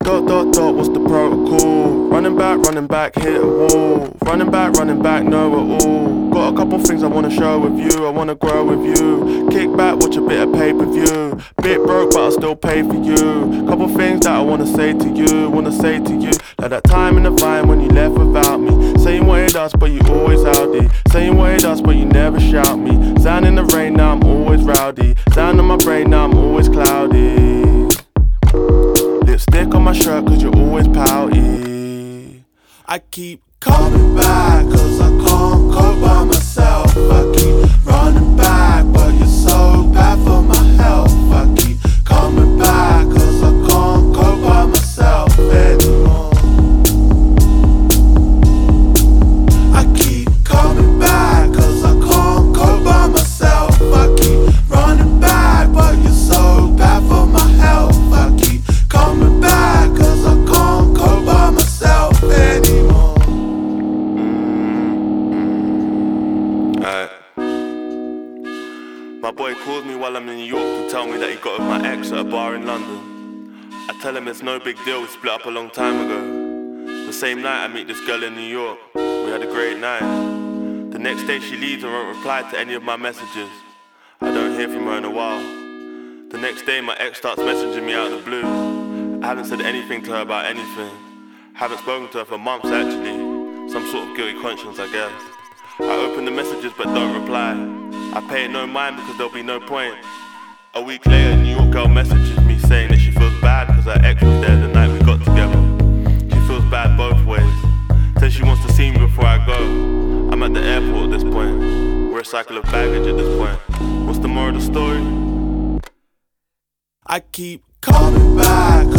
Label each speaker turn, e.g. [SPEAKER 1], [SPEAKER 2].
[SPEAKER 1] What's the protocol? Running back, hit a wall. Running back, know it all. Got a couple things I wanna show with you, I wanna grow with you. Kick back, watch a bit of pay-per-view. Bit broke, but I'll still pay for you. Couple things that I wanna say to you. Like that time in the vine when you left without me. Saying what it does, but you always outy. Saying what it does, but you never shout me. Sound in the rain, now I'm always rowdy. Sound in my brain, now I'm always cloudy. Lipstick on my shirt, cause you're always pouty. I keep coming back, cause I can't cope by myself. I keep running back, but you're so bad for my health. I keep coming back, cause I can't cope by myself anymore. I keep coming back, cause I can't cope by myself. I keep running back, but you're so bad for my health. I keep coming back, cause I can't cope by myself anymore. My boy calls me while I'm in New York to tell me that he got with my ex at a bar in London. I tell him it's no big deal, we split up a long time ago. The same night I meet this girl in New York, we had a great night. The next day she leaves and won't reply to any of my messages. I don't hear from her in a while. The next day my ex starts messaging me out of the blue. I haven't said anything to her about anything. Haven't spoken to her for months actually. Some sort of guilty conscience, I guess. I open the messages but don't reply. I pay it no mind because there'll be no point. A week later, a New York girl messages me saying that she feels bad because her ex was there the night we got together. She feels bad both ways. Says she wants to see me before I go. I'm at the airport at this point. We're a cycle of baggage at this point. What's the moral of the story? I keep coming back.